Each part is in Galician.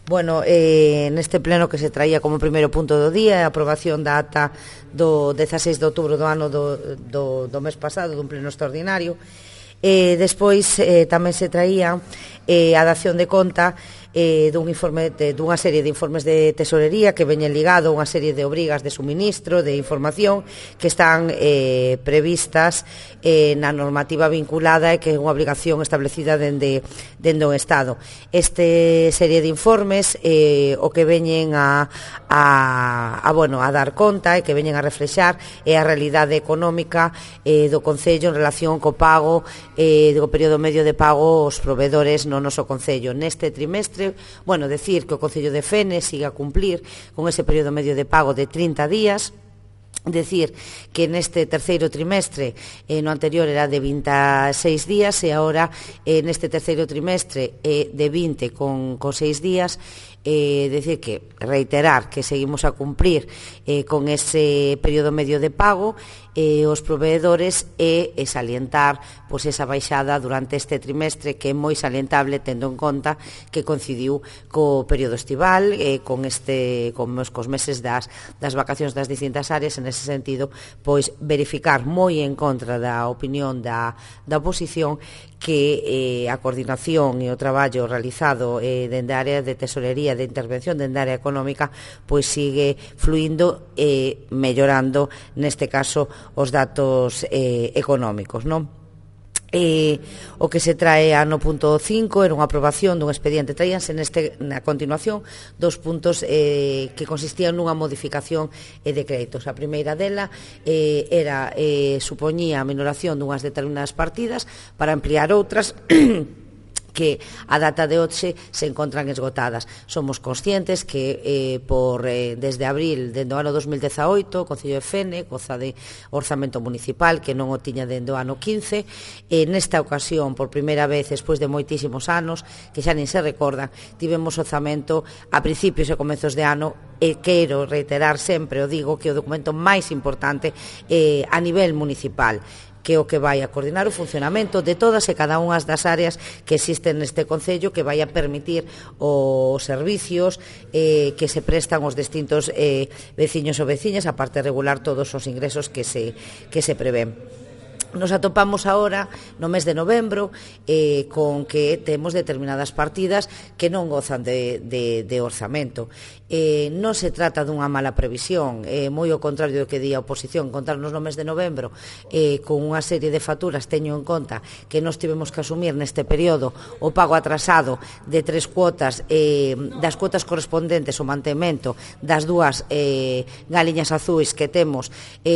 Bueno, neste pleno que se traía como primeiro punto do día a aprobación da ata do 16 de outubro do ano do mes pasado, dun pleno extraordinario. Despois tamén se traía a dación de conta dunha serie de informes de tesorería que veñen ligado a unha serie de obrigas de suministro, de información que están previstas na normativa vinculada e que é unha obligación establecida dende o Estado. Este serie de informes o que veñen a dar conta e que veñen a reflexar é a realidade económica do Concello en relación co pago do período medio de pago aos proveedores no noso Concello. Neste trimestre, decir que o Concello de Fene siga a cumplir con ese período medio de pago de 30 días, decir que neste terceiro trimestre no anterior era de 26 días e agora neste terceiro trimestre de 20 con 6 días. Decir que reiterar que seguimos a cumplir con ese período medio de pago os proveedores e salientar esa baixada durante este trimestre que é moi salientable tendo en conta que coincidiu co período estival cos meses das vacacións das distintas áreas. En ese sentido, verificar moi en contra da opinión da oposición que a coordinación e o traballo realizado dende a área de tesorería de intervención dende a área económica sigue fluindo e mellorando neste caso os datos económicos, non? O que se trae no punto 5 era unha aprobación dun expediente. Traíanse na continuación dos puntos que consistían nunha modificación de créditos. A primeira dela supoñía a minoración dunhas determinadas partidas para ampliar outras que a data de hoxe se encontran esgotadas. Somos conscientes que desde abril do ano 2018 o Concello de Fene goza de orzamento municipal que non o tiña dende o ano 15. Nesta ocasión, por primeira vez despois de moitísimos anos, que xa nin se recordan, tivemos orzamento a principios e comezos de ano e quero reiterar sempre, o digo, que o documento máis importante a nivel municipal, que é o que vai a coordinar o funcionamento de todas e cada unha das áreas que existen neste Concello, que vai a permitir os servicios que se prestan aos distintos veciños ou veciñas, a parte de regular todos os ingresos que se prevén. Nos atopamos agora no mes de novembro con que temos determinadas partidas que non gozan de orzamento. Non se trata dunha mala previsión, moi ao contrario do que di a oposición, encontrarnos no mes de novembro con unha serie de facturas. Teño en conta que nós tivemos que asumir neste período o pago atrasado de 3 cuotas, das cuotas correspondentes ao mantemento das dúas galiñas azuis que temos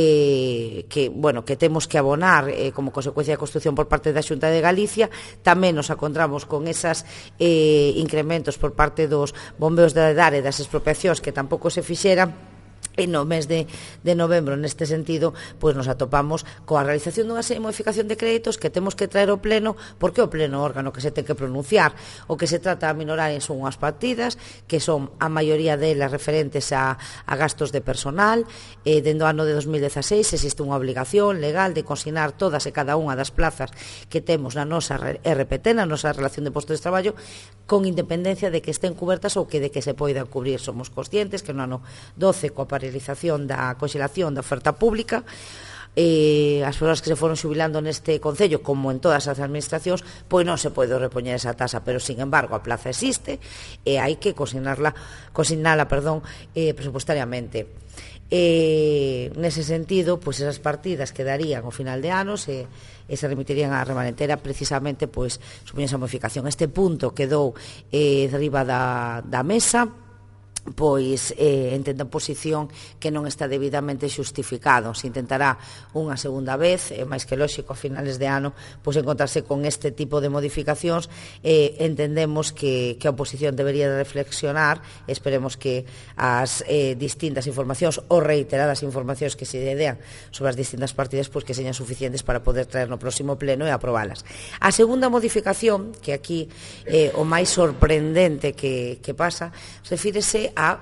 que temos que abonar como consecuencia da construción por parte da Xunta de Galicia. Tamén nos encontramos con esas incrementos por parte dos bombeos da edade das expropiacións que tampouco se fixeran. E no mes de novembro, neste sentido, nos atopamos coa realización dunha serie de modificación de créditos que temos que traer ao pleno, porque o pleno órgano que se ten que pronunciar. O que se trata de minorar son unhas partidas que son a maioría delas referentes a gastos de personal. Dende o ano de 2016 existe unha obligación legal de consignar todas e cada unha das plazas que temos na nosa RPT, na nosa relación de postos de traballo, con independencia de que estén cubertas ou de que se poidan cubrir. Somos conscientes que no ano 12, coa paralización da conxelación da oferta pública, as persoas que se foron xubilando neste Concello, como en todas as administracións, non se pode repoñer esa tasa, pero, sin embargo, a plaza existe e hai que consignala presupuestariamente. Nese sentido, esas partidas quedarían ao final de anos e se remitirían á remanentera precisamente supoñen esa modificación. Este punto quedou derriba da mesa, entendo a posición que non está debidamente xustificado. Se intentará unha segunda vez, é máis que lóxico a finales de ano encontrarse con este tipo de modificacións. Entendemos que a oposición debería de reflexionar. Esperemos que as distintas informacións ou reiteradas informacións que se dean sobre as distintas partidas que señan suficientes para poder traer no próximo pleno e aprobalas. A segunda modificación, que aquí o máis sorprendente que pasa, refírese a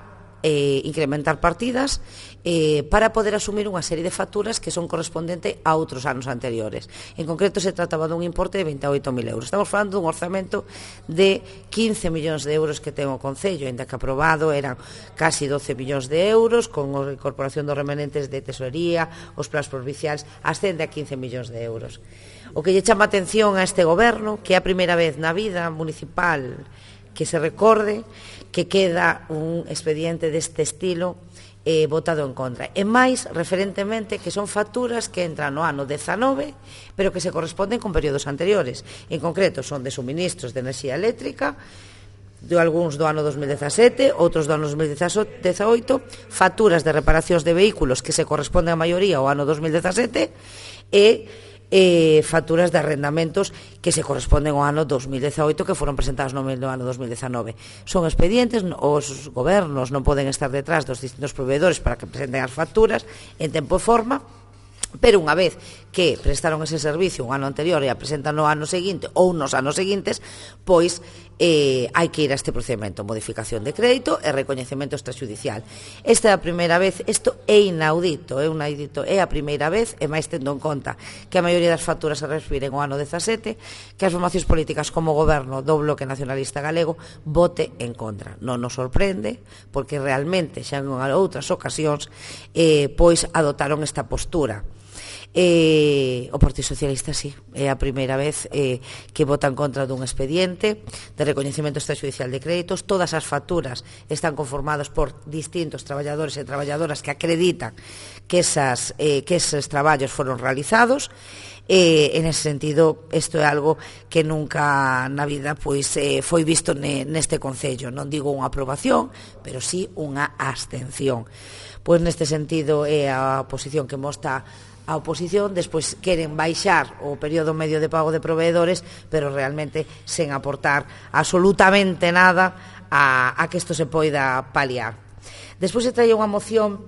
incrementar partidas para poder asumir unha serie de facturas que son correspondente a outros anos anteriores. En concreto, se trataba dun importe de 28.000 euros. Estamos falando dun orzamento de 15 millóns de euros que ten o Concello, ainda que aprobado eran casi 12 millóns de euros, con a incorporación dos remanentes de tesorería, os plans provinciais, ascende a 15 millóns de euros. O que lle chama atención a este goberno, que é a primeira vez na vida municipal que se recorde que queda un expediente deste estilo votado en contra. E máis, referentemente, que son facturas que entran no ano 19, pero que se corresponden con períodos anteriores. En concreto, son de suministros de enerxía eléctrica, de algúns do ano 2017, outros do ano 2018, facturas de reparacións de vehículos que se corresponden a maioría ao ano 2017 e facturas de arrendamentos que se corresponden ao ano 2018 que foron presentadas no ano 2019. Son expedientes, os gobernos non poden estar detrás dos distintos proveedores para que presenten as facturas en tempo e forma, pero unha vez que prestaron ese servicio un ano anterior e a presentan no ano seguinte ou nos anos seguintes, pois hai que ir a este procedimento, modificación de crédito e recoñecemento extrajudicial. Esta é a primeira vez, isto é inaudito, é a primeira vez, e máis tendo en conta que a maioría das facturas se refiren ao ano 17, que as formacións políticas como goberno do Bloque Nacionalista Galego vote en contra. Non nos sorprende, porque realmente xa en outras ocasións pois adotaron esta postura. O Partido Socialista sí, é a primeira vez que vota en contra dun expediente de recoñecemento extrajudicial de créditos. Todas as facturas están conformadas por distintos traballadores e traballadoras que acreditan que eses traballos foron realizados. En ese sentido, isto é algo que nunca na vida pois foi visto neste Concello. Non digo unha aprobación, pero sí unha abstención. Pois neste sentido é a posición que mostra a oposición. Despois queren baixar o período medio de pago de proveedores, pero realmente sen aportar absolutamente nada a que isto se poida paliar. Despois se traía unha moción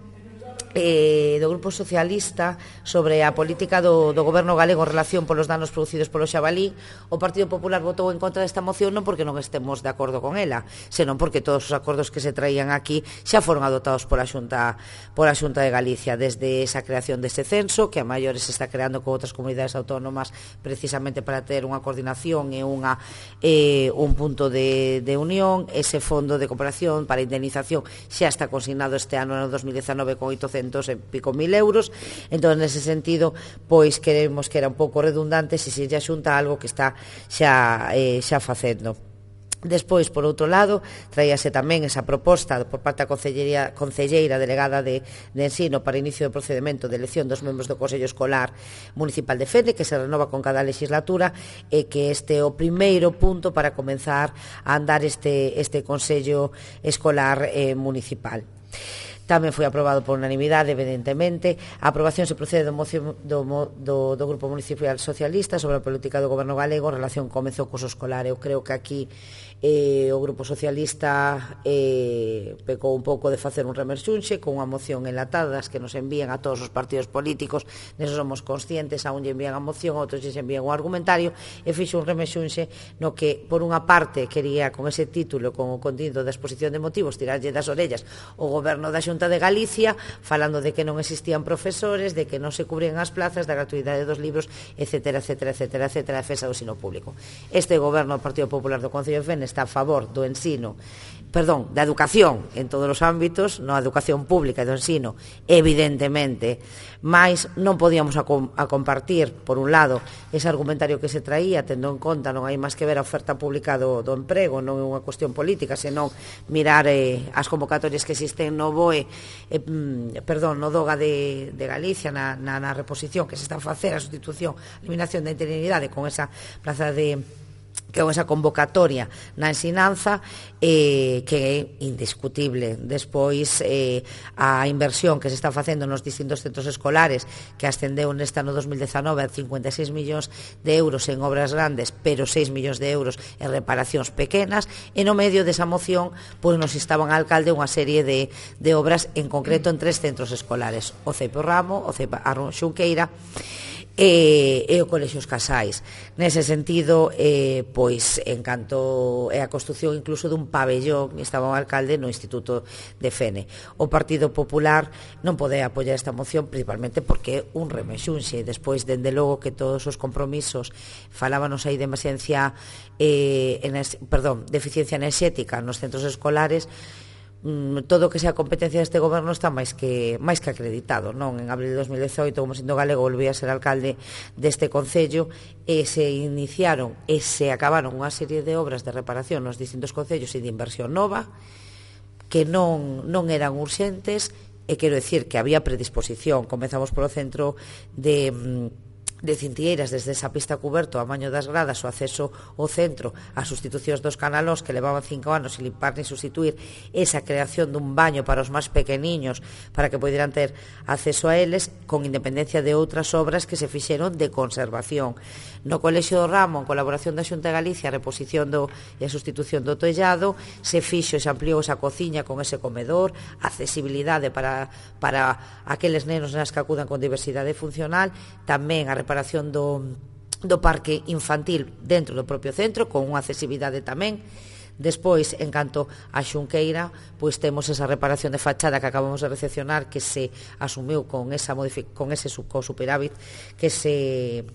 do Grupo Socialista sobre a política do goberno galego en relación polos danos producidos polo xabalí. O Partido Popular votou en contra desta moción non porque non estemos de acordo con ela, senón porque todos os acordos que se traían aquí xa foron adotados pola Xunta de Galicia, desde esa creación deste censo, que a maiores se está creando con outras comunidades autónomas precisamente para ter unha coordinación e un punto de unión. Ese fondo de cooperación para indemnización xa está consignado este ano, no 2019, con 800 e pico mil euros. Entón, nese sentido, pois queremos que era un pouco redundante se lle xunta algo que está xa facendo. Despois, por outro lado, traíase tamén esa proposta por parte da concelleira delegada de ensino para inicio do procedimento de elección dos membros do Consello Escolar Municipal de Fene, que se renova con cada legislatura, e que este é o primeiro punto para comenzar a andar este Consello Escolar Municipal. Tamén foi aprobado por unanimidade, evidentemente. A aprobación se procede do moción do Grupo Municipal Socialista sobre a política do Goberno galego en relación co comezo do curso escolar. Eu creo que aquí o Grupo Socialista pecou un pouco de facer un remerxunxe con unha moción enlatada das que nos envían a todos os partidos políticos. Neso somos conscientes, a un lle envían a moción, a outros lle envían o argumentario, e fixo un remerxunxe no que, por unha parte, quería con ese título, con o contido da exposición de motivos, tirarlle das orellas o Goberno da Xunta de Galicia, falando de que non existían profesores, de que non se cubrían as plazas, da gratuidade dos libros, etcétera, etcétera, etcétera, etcétera, a defensa do ensino público. Este Goberno do Partido Popular do Concello de Fene está a favor do ensino, da educación en todos os ámbitos, a educación pública e do ensino, evidentemente, mas non podíamos a compartir, por un lado, ese argumentario que se traía, tendo en conta, non hai máis que ver a oferta pública do emprego, non é unha cuestión política, senón mirar as convocatorias que existen no BOE, no DOGA de Galicia, na reposición que se está a facer, a sustitución, a eliminación da interinidade con esa plaza con esa convocatoria na ensinanza, que é indiscutible. Despois, a inversión que se está facendo nos distintos centros escolares, que ascendeu neste ano 2019 a 56 millóns de euros en obras grandes, pero 6 millóns de euros en reparacións pequenas, e no medio desa moción pois nos instaban al alcalde unha serie de obras, en concreto en 3 centros escolares, o CEIP Ramo, o CEIP Arron Xunqueira e o Colexio Os Casais. Nese sentido, pois, en canto a construción incluso dun pabellón, estaba o alcalde no Instituto de Fene. O Partido Popular non pode apoiar esta moción, principalmente porque é un remexunxe. Despois, dende logo que todos os compromisos, falábanos aí de eficiencia enerxética nos centros escolares, todo o que sea competencia deste goberno está máis que acreditado, non? En abril de 2018, como Sindo Galego volvía a ser alcalde deste concello, e se iniciaron e se acabaron unha serie de obras de reparación nos distintos concellos e de inversión nova que non eran urxentes, e quero dicir que había predisposición. Comezamos polo centro de Cintieiras, desde esa pista cuberto a Maño das Gradas, o acceso ao centro, as sustitucións dos canalós que levaban 5 anos sin limpar ni sustituir, esa creación dun baño para os máis pequeniños para que poderan ter acceso a eles, con independencia de outras obras que se fixeron de conservación. No Colexio do Ramo, en colaboración da Xunta de Galicia, a reposición e a sustitución do tellado, se fixo e se ampliou esa cociña con ese comedor, accesibilidade para aqueles nenos nas que acudan con diversidade funcional, tamén a reparación do parque infantil dentro do propio centro, con unha accesibilidade tamén. Despois, en canto a Xunqueira, pois temos esa reparación de fachada que acabamos de recepcionar, que se asumiu con ese superávit que se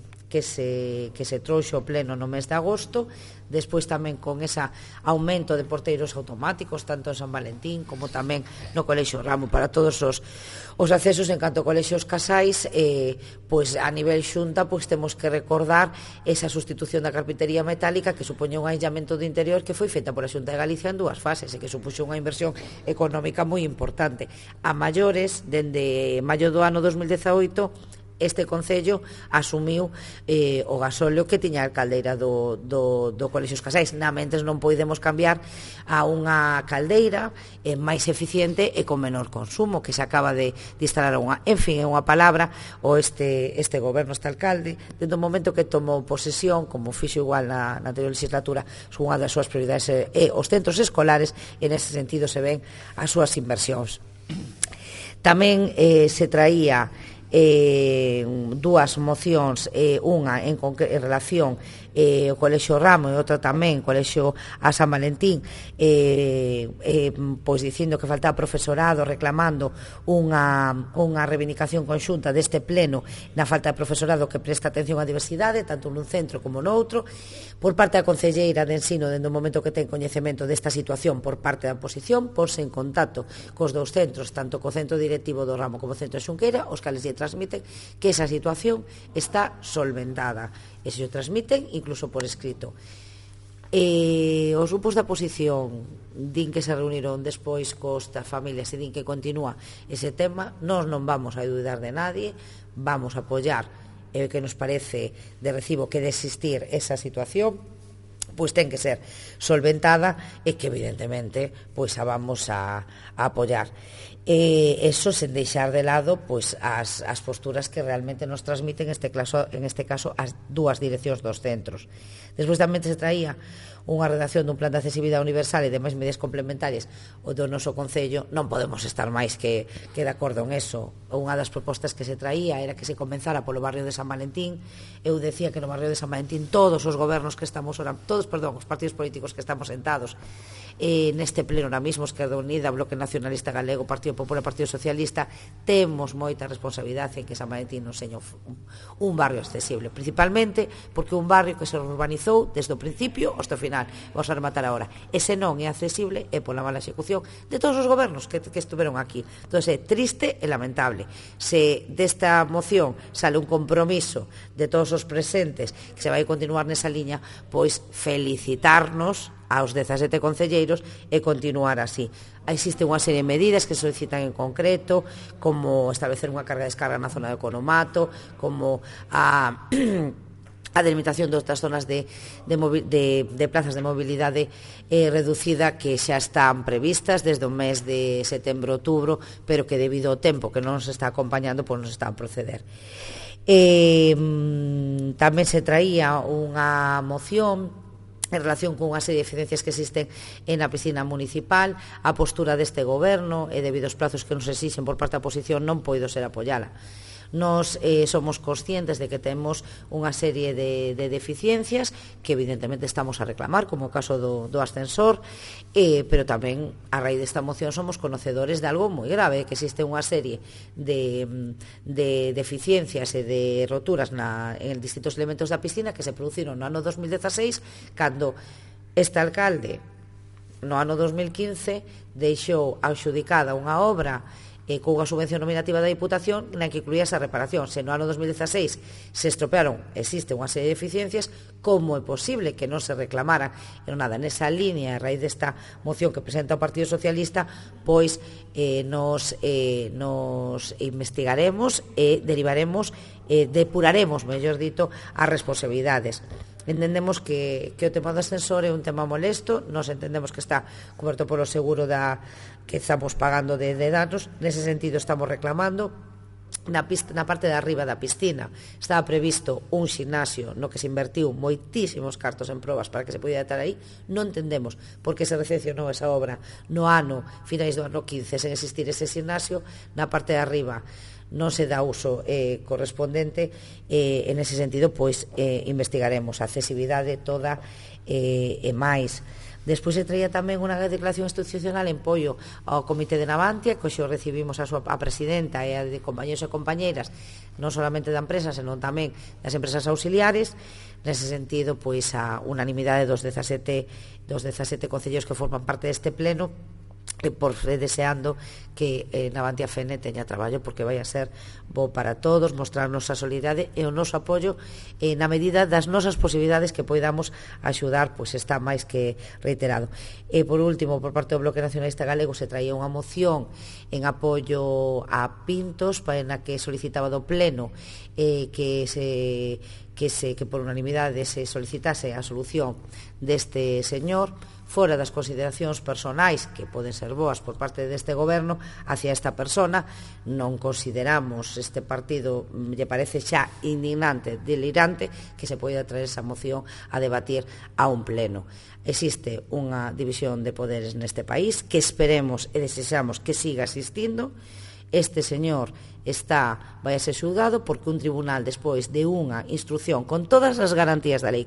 trouxo ao pleno no mes de agosto. Despois tamén con ese aumento de porteiros automáticos, tanto en San Valentín como tamén no Colexio Ramo, para todos os accesos. En canto a Colexios Casais, pois a nivel xunta, pois temos que recordar esa sustitución da carpintería metálica que supoña un aillamento do interior que foi feita pola Xunta de Galicia en 2 fases e que supuxo unha inversión económica moi importante. A maiores, dende maio do ano 2018, este concello asumiu o gasóleo que tiña a caldeira do Colexios Casais. Namentes non podemos cambiar a unha caldeira máis eficiente e con menor consumo, que se acaba de instalar unha. En fin, é unha palabra, o este goberno, este alcalde, desde o momento que tomou posesión, como fixo igual na anterior legislatura, unha das súas prioridades é os centros escolares, e nese sentido se ven as súas inversións. Tamén se traía dúas mocións, unha en relación o Colexio Ramo e outra tamén Colexio a San Valentín, pois dicindo que faltaba profesorado, reclamando unha reivindicación conxunta deste pleno na falta de profesorado que presta atención á diversidade, tanto nun centro como noutro, por parte da Concelleira de Ensino, dende o momento que ten coñecemento desta situación por parte da oposición, ponse en contacto cos dous centros, tanto co centro directivo do Ramo como o centro de Xunqueira, os cales lle transmiten que esa situación está solventada, e se o transmiten incluso por escrito. Os grupos da oposición din que se reuniron despois cos das familias e din que continúa ese tema. Nós non vamos a dudar de nadie, vamos a apoiar que nos parece de recibo que de existir esa situación, pois ten que ser solventada e que evidentemente pois a vamos a apoiar. Eso sen deixar de lado pois as posturas que realmente nos transmiten en este caso as dúas direccións dos centros. Despois tamén se traía unha redacción dun plan de accesibilidade universal e demais medidas complementarias o do noso Concello. Non podemos estar máis que de acordo en eso. Unha das propostas que se traía era que se comenzara polo barrio de San Valentín. Eu decía que no barrio de San Valentín todos os gobernos que estamos os partidos políticos que estamos sentados neste pleno ahora mismo, Esquerda Unida, Bloque Nacionalista Galego, Partido Popular, Partido Socialista, temos moita responsabilidade en que San Valentín non seña un barrio accesible, principalmente porque un barrio que se urbanizou desde o principio hasta o final. Vamos a rematar agora. Ese non é accesible é pola mala execución de todos os gobernos que estuveron aquí. Entón é triste e lamentable. Se desta moción sale un compromiso de todos os presentes que se vai continuar nesa liña, pois felicitarnos aos 17 concelleiros e continuar así. Existe unha serie de medidas que se solicitan en concreto, como establecer unha carga de descarga na zona de Economato, como a delimitación de outras zonas de plazas de mobilidade reducida que xa están previstas desde o mes de setembro-outubro, pero que debido ao tempo que non nos está acompañando, pois non se está a proceder. Tamén se traía unha moción en relación con unha serie de evidencias que existen na piscina municipal. A postura deste goberno e debido aos plazos que nos exixen por parte da oposición non poido ser apoiala. Nos somos conscientes de que temos unha serie de deficiencias que evidentemente estamos a reclamar, como o caso do ascensor, pero tamén a raíz desta moción somos conocedores de algo moi grave, que existe unha serie de deficiencias e de roturas en distintos elementos da piscina que se produciron no ano 2016, cando este alcalde no ano 2015 deixou adxudicada unha obra cunha subvención nominativa da Diputación na que incluía esa reparación. Se no ano 2016 se estropearon, existe unha serie de deficiencias, como é posible que non se reclamara? E nada, nesa línea, a raíz desta moción que presenta o Partido Socialista, pois nos investigaremos e derivaremos, depuraremos, mellor dito, as responsabilidades. Entendemos que o tema do ascensor é un tema molesto, nos entendemos que está coberto polo seguro que estamos pagando de danos, nese sentido estamos reclamando. Na parte de arriba da piscina estaba previsto un ximnasio no que se invertiu moitísimos cartos en probas para que se podía estar aí. Non entendemos por que se recepcionou esa obra no ano, finais do ano 15, sen existir ese ximnasio. Na parte de arriba non se dá uso correspondente, en ese sentido pois investigaremos a accesibilidade toda e máis. Despois se traía tamén unha declaración institucional en apoio ao Comité de Navantia, que hoxe recibimos a presidenta e a de compañeros e compañeiras, non solamente da empresa, senón tamén das empresas auxiliares. Nese sentido, pois a unanimidade dos 17 concellos que forman parte deste pleno, e por deseando que Navantia Fene teña traballo, porque vai a ser bo para todos, mostrarnos a solidariedade e o noso apoio na medida das nosas posibilidades que poidamos axudar, pois está máis que reiterado. E por último, por parte do Bloque Nacionalista Galego se traía unha moción en apoio a Pintos, na que solicitaba do pleno que por unanimidade se solicitase a solución deste señor, fora das consideracións personais que poden ser boas por parte deste goberno hacia esta persona. Non consideramos, este partido lle parece xa indignante, delirante, que se poida traer esa moción a debatir a un pleno. Existe unha división de poderes neste país que esperemos e desexamos que siga existindo. Este señor vai a ser xulgado porque un tribunal, despois de unha instrucción con todas as garantías da lei,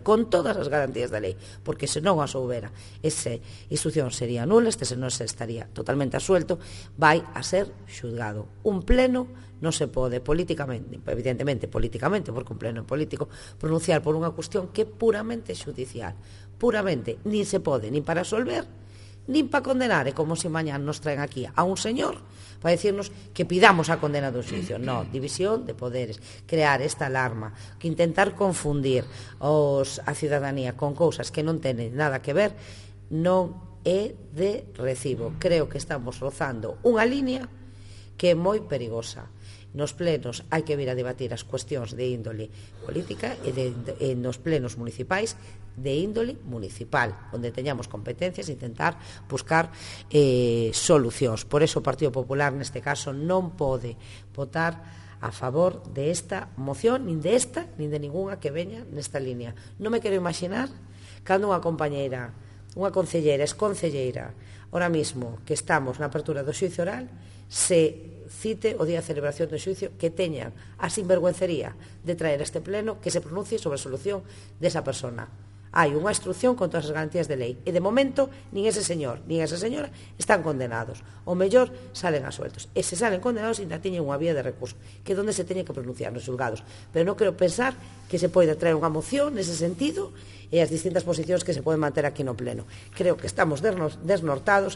porque se non as houbera, esa instrucción sería nula, este señor se estaría totalmente asuelto, vai a ser xulgado. Un pleno non se pode políticamente, evidentemente políticamente, porque un pleno político, pronunciar por unha cuestión que é puramente judicial, puramente, nin se pode, nin para absolver, nin para condenar. É como se mañán nos traen aquí a un señor para decirnos que pidamos a condena do xuicio. Non, división de poderes, crear esta alarma, que intentar confundir a ciudadanía con cousas que non teñen nada que ver, non é de recibo. Creo que estamos rozando unha línea que é moi perigosa. Nos plenos hai que vir a debatir as cuestións de índole política e nos plenos municipais de índole municipal, onde teñamos competencias e intentar buscar solucións. Por eso o Partido Popular neste caso non pode votar a favor de esta moción, nin de esta, nin de ninguna que veña nesta línea. Non me quero imaginar cando unha compañeira, unha concelleira, exconcelleira, ahora mismo que estamos na apertura do xuizo oral, se cite o día de celebración do xuicio, que teñan a sinvergüencería de traer a este pleno que se pronuncie sobre a solución desa persona. Hai unha instrucción con todas as garantías de lei e de momento nin ese señor nin esa señora están condenados, o mellor salen asueltos, e se salen condenados ainda teñen unha vía de recurso que é onde se teñen que pronunciar nos xulgados. Pero non quero pensar que se poida traer unha moción nese sentido e as distintas posicións que se poden manter aquí no pleno. Creo que estamos desnortados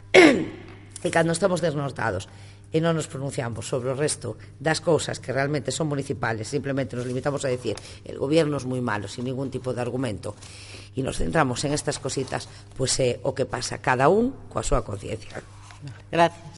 e cando estamos desnortados e non nos pronunciamos sobre o resto das cousas que realmente son municipales, simplemente nos limitamos a decir el gobierno es moi malo, sin ningún tipo de argumento, e nos centramos en estas cositas, pois é o que pasa cada un coa súa conciencia. Gracias.